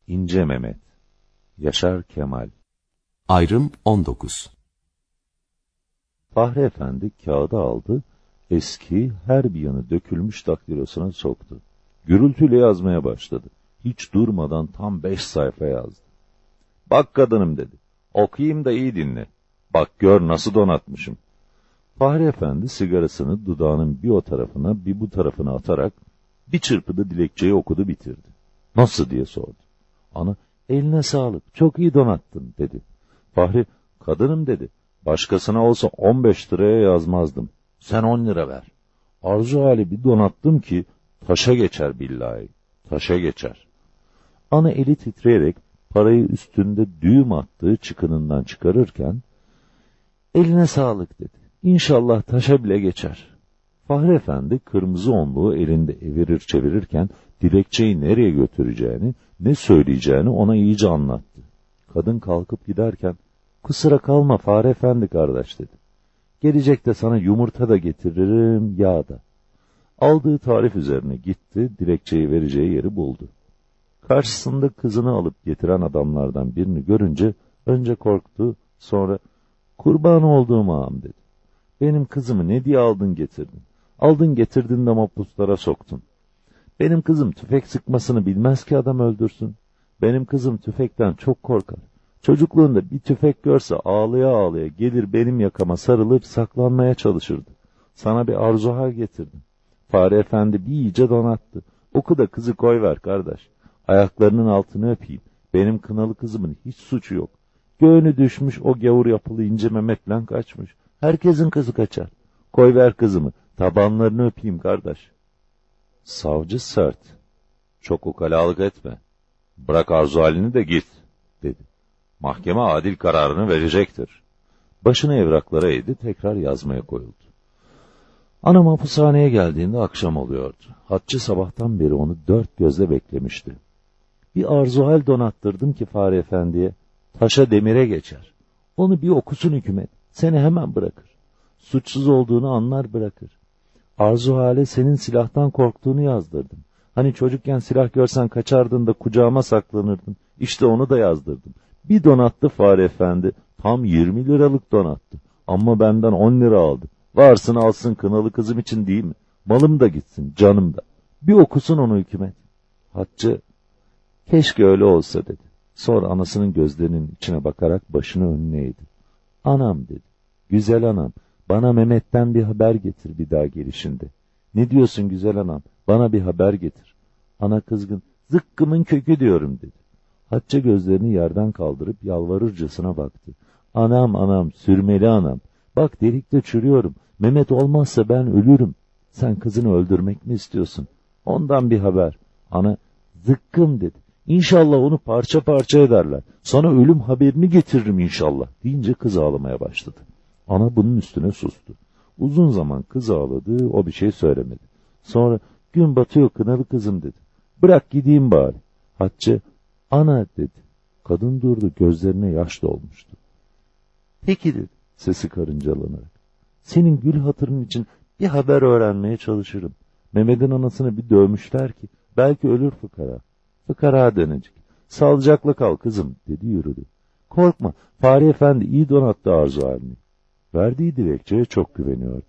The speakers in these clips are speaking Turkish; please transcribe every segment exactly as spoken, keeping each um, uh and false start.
İnce Mehmet. Yaşar Kemal. Ayrım on dokuz. Fahri Efendi kağıdı aldı, eski, her bir yanı dökülmüş daktilosuna soktu. Gürültüyle yazmaya başladı. Hiç durmadan tam beş sayfa yazdı. Bak kadınım dedi, okuyayım da iyi dinle. Bak gör nasıl donatmışım. Fahri Efendi sigarasını dudağının bir o tarafına bir bu tarafına atarak bir çırpıda dilekçeyi okudu bitirdi. Nasıl diye sordu. Ana, eline sağlık, çok iyi donattın dedi. Fahri, kadınım dedi, başkasına olsa on beş liraya yazmazdım. Sen on lira ver. Arzu hali bir donattım ki taşa geçer billahi, taşa geçer. Ana eli titreyerek parayı üstünde düğüm attığı çıkınından çıkarırken, eline sağlık dedi. İnşallah taşa bile geçer. Fahri Efendi kırmızı onluğu elinde evirir çevirirken dilekçeyi nereye götüreceğini, ne söyleyeceğini ona iyice anlattı. Kadın kalkıp giderken, kusura kalma Fahri Efendi kardeş dedi. Gelecek de sana yumurta da getiririm, yağ da. Aldığı tarif üzerine gitti, dilekçeyi vereceği yeri buldu. Karşısında kızını alıp getiren adamlardan birini görünce önce korktu, sonra kurban olduğum ağam dedi. Benim kızımı ne diye aldın getirdin? Aldın getirdin de mahpuslara soktun. Benim kızım tüfek sıkmasını bilmez ki adam öldürsün. Benim kızım tüfekten çok korkar. Çocukluğunda bir tüfek görse ağlaya ağlaya gelir benim yakama sarılır saklanmaya çalışırdı. Sana bir arzuhal getirdim. Fahri Efendi bir iyice donattı. Oku da kızı koyver kardeş. Ayaklarının altını öpeyim. Benim kınalı kızımın hiç suçu yok. Göğünü düşmüş o gavur yapılı ince Mehmet'le kaçmış. Herkesin kızı kaçar. Koyver kızımı. Tabanlarını öpeyim kardeş. Savcı sert. Çok ukalalık etme. Bırak arzu halini de git dedi. Mahkeme adil kararını verecektir. Başını evraklara eğdi, tekrar yazmaya koyuldu. Ana mahpushaneye geldiğinde akşam oluyordu. Hatçı sabahtan beri onu dört gözle beklemişti. Bir arzuhal donattırdım ki Fahri Efendi'ye, taşa demire geçer. Onu bir okusun hükümet, seni hemen bırakır. Suçsuz olduğunu anlar bırakır. Arzuhale senin silahtan korktuğunu yazdırdım. Hani çocukken silah görsen kaçardın da kucağıma saklanırdın. İşte onu da yazdırdım. Bir donattı Fahri Efendi, tam yirmi liralık donattı. Ama benden on lira aldı. Varsın alsın kınalı kızım için değil mi? Malım da gitsin, canım da. Bir okusun onu hükümet. Hatçı, keşke öyle olsa dedi. Sonra anasının gözlerinin içine bakarak başını önüne eğdi. Anam dedi, güzel anam, bana Mehmet'ten bir haber getir bir daha gelişinde. Ne diyorsun güzel anam, bana bir haber getir. Ana kızgın, zıkkımın kökü diyorum dedi. Hatçı gözlerini yerden kaldırıp yalvarırcasına baktı. Anam anam, sürmeli anam, bak delikte çürüyorum, Mehmet olmazsa ben ölürüm. Sen kızını öldürmek mi istiyorsun? Ondan bir haber. Ana, zıkkım dedi. İnşallah onu parça parça ederler. Sana ölüm haberini getiririm inşallah deyince kız ağlamaya başladı. Ana bunun üstüne sustu. Uzun zaman kız ağladı, o bir şey söylemedi. Sonra gün batıyor kınalı kızım dedi. Bırak gideyim bari. Hatçı, ana dedi. Kadın durdu, gözlerine yaş dolmuştu. Peki dedi, sesi karıncalanarak. Senin gül hatırın için bir haber öğrenmeye çalışırım. Mehmet'in anasını bir dövmüşler ki, belki ölür fıkara. Fıkara dönecek. Sağlıcakla kal kızım dedi yürüdü. Korkma, Fahri Efendi iyi donattı arzu halini. Verdiği dilekçeye çok güveniyordu.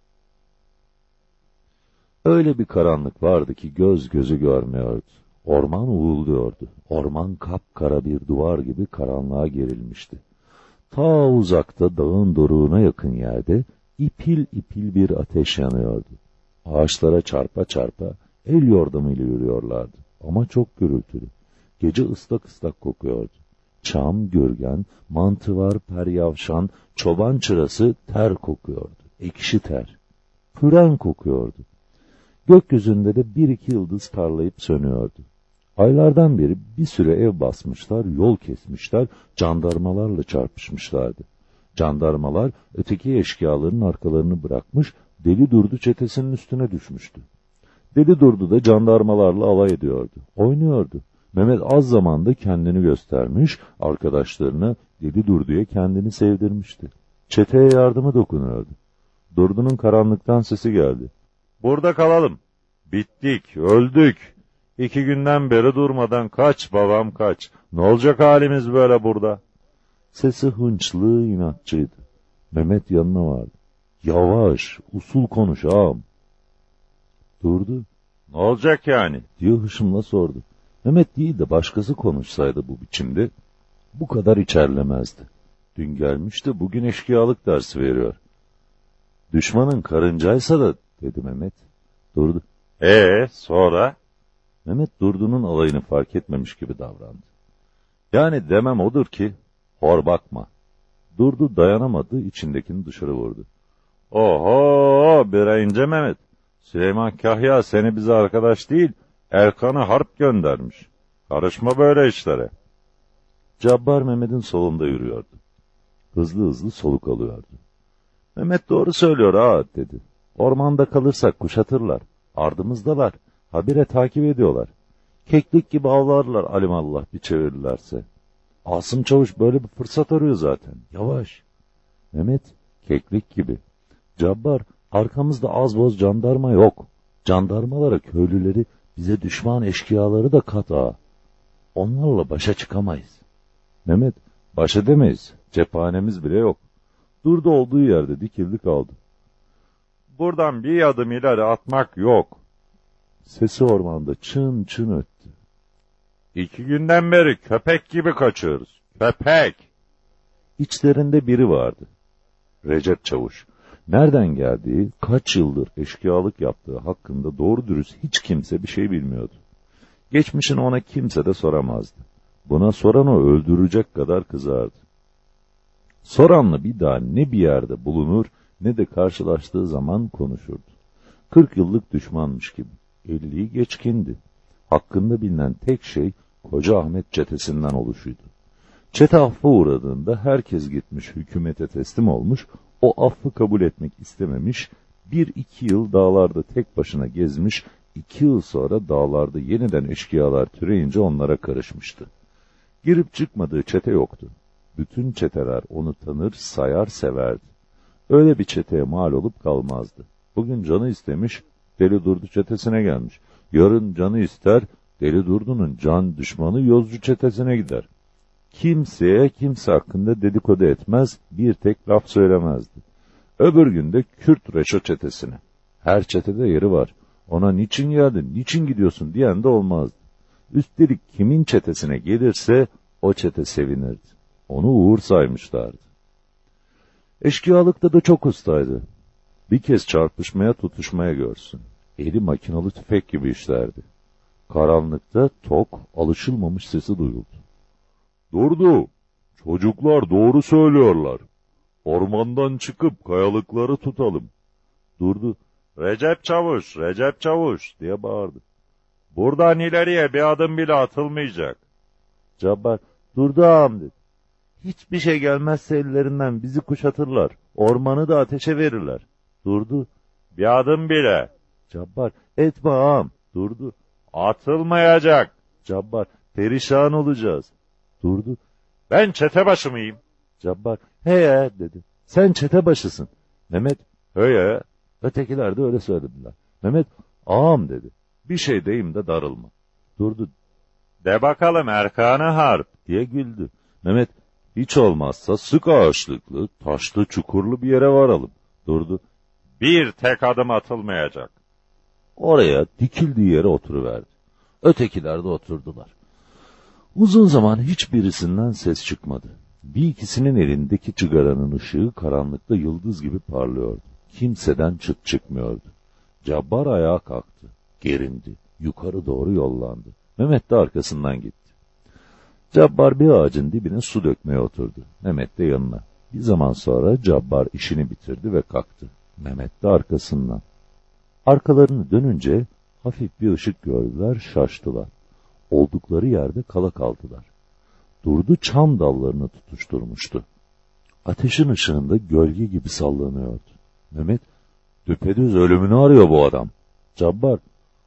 Öyle bir karanlık vardı ki göz gözü görmüyordu. Orman uğulduyordu. Orman kapkara bir duvar gibi karanlığa gerilmişti. Ta uzakta dağın doruğuna yakın yerde ipil ipil bir ateş yanıyordu. Ağaçlara çarpa çarpa el yordamıyla yürüyorlardı. Ama çok gürültülü. Gece ıslak ıslak kokuyordu. Çam, gürgen, mantıvar, peryavşan, çoban çırası ter kokuyordu. Ekşi ter. Püren kokuyordu. Gökyüzünde de bir iki yıldız parlayıp sönüyordu. Aylardan beri bir süre ev basmışlar, yol kesmişler, jandarmalarla çarpışmışlardı. Jandarmalar öteki eşkıyaların arkalarını bırakmış, Deli Durdu çetesinin üstüne düşmüştü. Deli Durdu da jandarmalarla alay ediyordu, oynuyordu. Mehmet az zamanda kendini göstermiş, arkadaşlarına Deli Durdu'ya kendini sevdirmişti. Çeteye yardımı dokunuyordu. Durdu'nun karanlıktan sesi geldi. Burada kalalım. Bittik, öldük. İki günden beri durmadan kaç babam kaç. Ne olacak halimiz böyle burada? Sesi hınçlı, inatçıydı. Mehmet yanına vardı. Yavaş, usul konuş ağam. Durdu. Ne olacak yani? Diye hışımla sordu. Mehmet değil de başkası konuşsaydı bu biçimde, bu kadar içerlemezdi. Dün gelmiş de bugün eşkıyalık dersi veriyor. Düşmanın karıncaysa da, dedi Mehmet. Durdu. Ee, sonra? Mehmet Durdu'nun alayını fark etmemiş gibi davrandı. Yani demem odur ki, hor bakma. Durdu dayanamadı, içindekini dışarı vurdu. Oho, birayınca Mehmet. Süleyman Kahya seni bize arkadaş değil, Erkan'a harp göndermiş. Karışma böyle işlere. Cabbar Mehmet'in solunda yürüyordu. Hızlı hızlı soluk alıyordu. Mehmet doğru söylüyor ağa, dedi. Ormanda kalırsak kuşatırlar. Ardımızdalar. Habire takip ediyorlar. Keklik gibi avlarlar alimallah bir çevirirlerse. Asım Çavuş böyle bir fırsat arıyor zaten. Yavaş. Mehmet, keklik gibi. Cabbar, arkamızda az boz jandarma yok. Jandarmalara köylüleri, bize düşman eşkıyaları da kat ağa. Onlarla başa çıkamayız. Mehmet, baş edemeyiz. Cephanemiz bile yok. Durdu olduğu yerde dikildi kaldı. Buradan bir adım ileri atmak yok. Sesi ormanda çın çın öttü. İki günden beri köpek gibi kaçıyoruz. Köpek! İçlerinde biri vardı. Recep Çavuş. Nereden geldiği, kaç yıldır eşkıyalık yaptığı hakkında doğru dürüst hiç kimse bir şey bilmiyordu. Geçmişini ona kimse de soramazdı. Buna soran o öldürecek kadar kızardı. Soranla bir daha ne bir yerde bulunur ne de karşılaştığı zaman konuşurdu. Kırk yıllık düşmanmış gibi. Elliyi geçkindi. Hakkında bilinen tek şey Koca Ahmet çetesinden oluşuydu. Çete affa uğradığında herkes gitmiş hükümete teslim olmuş, o affı kabul etmek istememiş, bir iki yıl dağlarda tek başına gezmiş, iki yıl sonra dağlarda yeniden eşkıyalar türeyince onlara karışmıştı. Girip çıkmadığı çete yoktu. Bütün çeteler onu tanır, sayar, severdi. Öyle bir çeteye mal olup kalmazdı. Bugün canı istemiş, Deli Durdu çetesine gelmiş. Yarın canı ister, Deli Durdu'nun can düşmanı Yozcu çetesine gider. Kimseye kimse hakkında dedikodu etmez, bir tek laf söylemezdi. Öbür günde Kürt Reşo çetesine. Her çetede yeri var. Ona niçin geldin, niçin gidiyorsun diyen de olmazdı. Üstelik kimin çetesine gelirse o çete sevinirdi. Onu uğur saymışlardı. Eşkıyalıkta da çok ustaydı. Bir kez çarpışmaya tutuşmaya görsün. Eli makinalı tüfek gibi işlerdi. Karanlıkta tok, alışılmamış sesi duyuldu. Durdu. Çocuklar doğru söylüyorlar. Ormandan çıkıp kayalıkları tutalım. Durdu. Recep Çavuş, Recep Çavuş diye bağırdı. Buradan ileriye bir adım bile atılmayacak. Cabbar, Durdu ağam dedi. Hiçbir şey gelmezse ellerinden bizi kuşatırlar. Ormanı da ateşe verirler. Durdu. Bir adım bile. Cabbar, etme ağam. Durdu. Atılmayacak. Cabbar, perişan olacağız. Durdu. Ben çete başı mıyım? Cabbar, he dedi. Sen çete başısın. Mehmet, he. Ötekiler de öyle söylediler. Mehmet, ağam dedi. Bir şey deyim de darılma. Durdu. De bakalım Erkan'a harp diye güldü. Mehmet, hiç olmazsa sık ağaçlıklı, taşlı, çukurlu bir yere varalım. Durdu. Bir tek adım atılmayacak. Oraya dikildiği yere oturuverdi. Ötekiler de oturdular. Uzun zaman hiçbirisinden ses çıkmadı. Bir ikisinin elindeki çıgaranın ışığı karanlıkta yıldız gibi parlıyordu. Kimseden çıt çıkmıyordu. Cabbar ayağa kalktı, gerindi, yukarı doğru yollandı. Mehmet de arkasından gitti. Cabbar bir ağacın dibine su dökmeye oturdu. Mehmet de yanına. Bir zaman sonra Cabbar işini bitirdi ve kalktı. Mehmet de arkasından. Arkalarını dönünce hafif bir ışık gördüler, şaştılar. Oldukları yerde kala kaldılar. Durdu, çam dallarını tutuşturmuştu. Ateşin ışığında gölge gibi sallanıyordu. Mehmet, düpedüz ölümünü arıyor bu adam. Cabbar,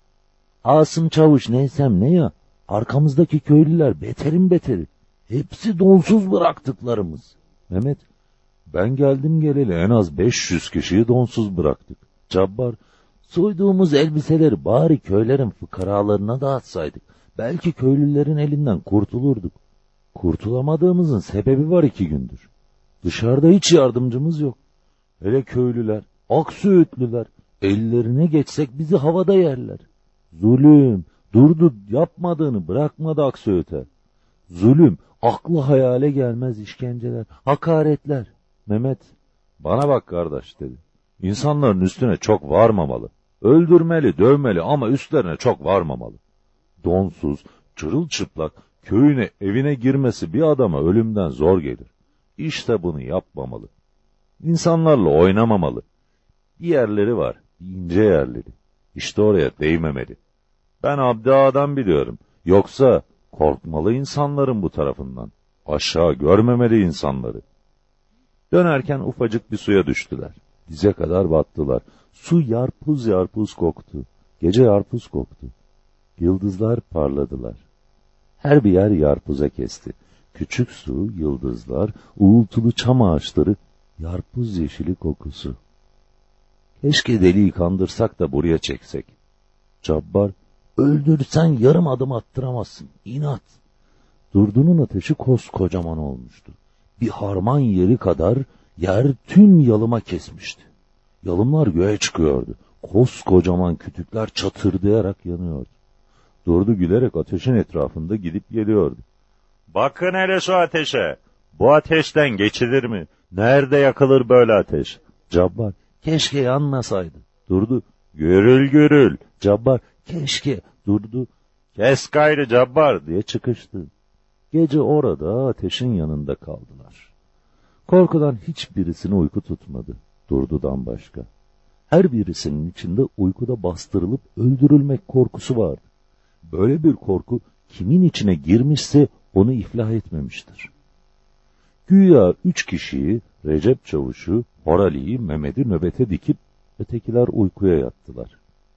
Asım Çavuş neysem ne ya, arkamızdaki köylüler beterin beteri. Hepsi donsuz bıraktıklarımız. Mehmet, ben geldim geleli en az beş yüz kişiyi donsuz bıraktık. Cabbar, Soyduğumuz elbiseleri bari köylerin fıkaralarına dağıtsaydık, belki köylülerin elinden kurtulurduk. Kurtulamadığımızın sebebi var iki gündür. Dışarıda hiç yardımcımız yok. Hele köylüler, Aksöğütlüler, ellerine geçsek bizi havada yerler. Zulüm, durdu yapmadığını bırakmadı Aksöğüt'e. Zulüm, aklı hayale gelmez işkenceler, hakaretler. Mehmet, bana bak kardeş dedi. İnsanların üstüne çok varmamalı. Öldürmeli, dövmeli ama üstlerine çok varmamalı. Donsuz, çırılçıplak, köyüne, evine girmesi bir adama ölümden zor gelir. İşte bunu yapmamalı. İnsanlarla oynamamalı. Bir yerleri var, bir ince yerleri. İşte oraya değmemeli. Ben Abdi Ağa'dan biliyorum. Yoksa korkmalı insanların bu tarafından. Aşağı görmemeli insanları. Dönerken ufacık bir suya düştüler. Dize kadar battılar. Su yarpuz yarpuz koktu. Gece yarpuz koktu. Yıldızlar parladılar. Her bir yer yarpuza kesti. Küçük su, yıldızlar, uğultulu çam ağaçları, yarpuz yeşili kokusu. Keşke deliği kandırsak da buraya çeksek. Cabbar, öldürsen yarım adım attıramazsın, inat. Durdu'nun ateşi koskocaman olmuştu. Bir harman yeri kadar yer tüm yalıma kesmişti. Yalımlar göğe çıkıyordu. Koskocaman kütükler çatırdayarak yanıyordu. Durdu gülerek ateşin etrafında gidip geliyordu. Bakın hele şu ateşe. Bu ateşten geçilir mi? Nerede yakılır böyle ateş? Cabbar, keşke yanmasaydı. Durdu, gürül gürül. Cabbar, keşke. Durdu, kes gayrı Cabbar diye çıkıştı. Gece orada ateşin yanında kaldılar. Korkudan hiçbirisine uyku tutmadı. Durdu'dan başka. Her birisinin içinde uykuda bastırılıp öldürülmek korkusu vardı. Böyle bir korku kimin içine girmişse onu iflah etmemiştir. Güya üç kişiyi, Recep Çavuş'u, Horali'yi, Mehmet'i nöbete dikip ötekiler uykuya yattılar.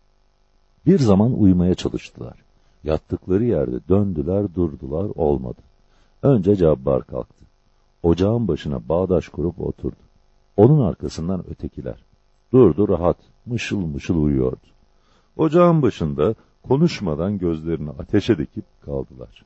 Bir zaman uyumaya çalıştılar. Yattıkları yerde döndüler durdular, olmadı. Önce Cabbar kalktı. Ocağın başına bağdaş kurup oturdu. Onun arkasından ötekiler. Durdu rahat, mışıl mışıl uyuyordu. Ocağın başında konuşmadan gözlerini ateşe dikip kaldılar.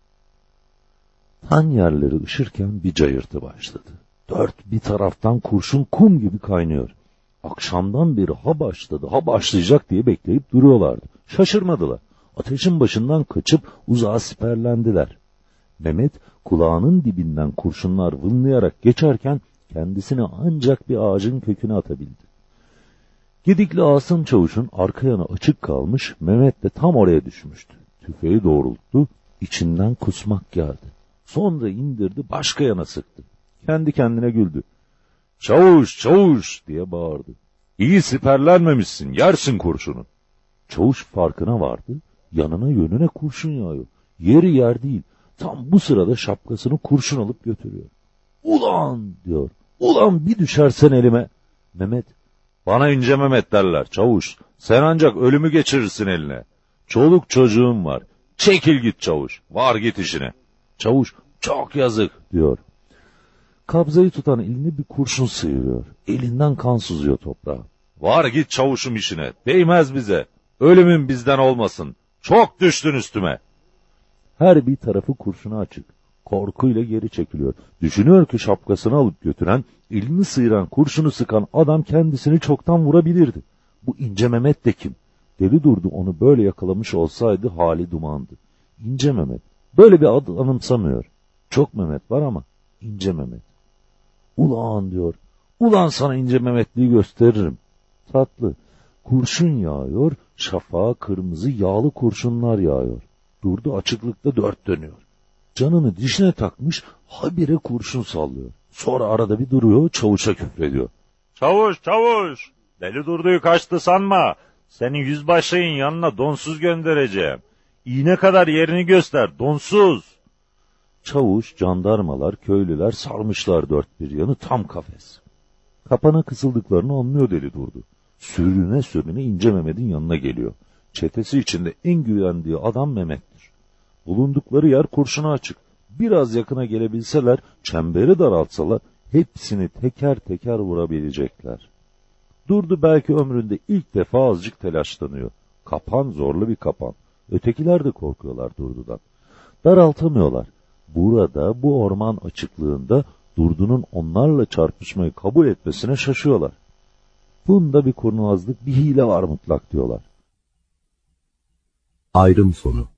Tan yerleri ışırken bir cayırtı başladı. Dört bir taraftan kurşun kum gibi kaynıyor. Akşamdan beri ha başladı, ha başlayacak diye bekleyip duruyorlardı. Şaşırmadılar. Ateşin başından kaçıp uzağa siperlendiler. Mehmet kulağının dibinden kurşunlar vınlayarak geçerken kendisini ancak bir ağacın köküne atabildi. Gedikli Asım Çavuş'un arka yanı açık kalmış, Mehmet de tam oraya düşmüştü. Tüfeği doğrulttu, içinden kusmak geldi. Sonra indirdi, başka yana sıktı. Kendi kendine güldü. "Çavuş, çavuş!" diye bağırdı. "İyi siperlenmemişsin, yersin kurşunu." Çavuş farkına vardı, yanına yönüne kurşun yağıyor. Yeri yer değil, tam bu sırada şapkasını kurşun alıp götürüyor. "Ulan!" diyor, "ulan bir düşersen elime." Mehmet, "Bana ince Mehmet derler çavuş, sen ancak ölümü geçirirsin eline. Çoluk çocuğum var, çekil git çavuş, var git işine." Çavuş, "Çok yazık." diyor. Kabzayı tutan elini bir kurşun sıyırıyor. Elinden kan sızıyor toprağa. "Var git çavuşum işine, değmez bize. Ölümün bizden olmasın. Çok düştün üstüme." Her bir tarafı kurşuna açık. Korkuyla geri çekiliyor. Düşünüyor ki şapkasını alıp götüren, elini sıyıran, kurşunu sıkan adam kendisini çoktan vurabilirdi. Bu ince Mehmet de kim? Deli Durdu onu böyle yakalamış olsaydı hali dumandı. İnce Mehmet. Böyle bir adı anımsamıyor. Çok Mehmet var ama ince Mehmet. "Ulan!" diyor. "Ulan sana ince Mehmetliği gösteririm." Tatlı. Kurşun yağıyor, şafağa kırmızı yağlı kurşunlar yağıyor. Durdu açıklıkta dört dönüyor. Canını dişine takmış, habire kurşun sallıyor. Sonra arada bir duruyor, çavuşa küfrediyor. "Çavuş, çavuş! Deli Durdu'yu kaçtı sanma. Senin yüzbaşının yanına donsuz göndereceğim. İğne kadar yerini göster, donsuz." Çavuş, jandarmalar, köylüler sarmışlar dört bir yanı, tam kafes. Kapana kısıldıklarını anlıyor Deli Durdu. Sürüne sürüne ince Mehmet'in yanına geliyor. Çetesi içinde en güvendiği adam Mehmet'tir. Bulundukları yer kurşuna açık. Biraz yakına gelebilseler, çemberi daraltsalar, hepsini teker teker vurabilecekler. Durdu belki ömründe ilk defa azıcık telaşlanıyor. Kapan zorlu bir kapan. Ötekiler de korkuyorlar Durdu'dan. Daraltamıyorlar. Burada bu orman açıklığında Durdu'nun onlarla çarpışmayı kabul etmesine şaşıyorlar. Bunda bir kurnazlık, bir hile var mutlak diyorlar. Ayrım sonu.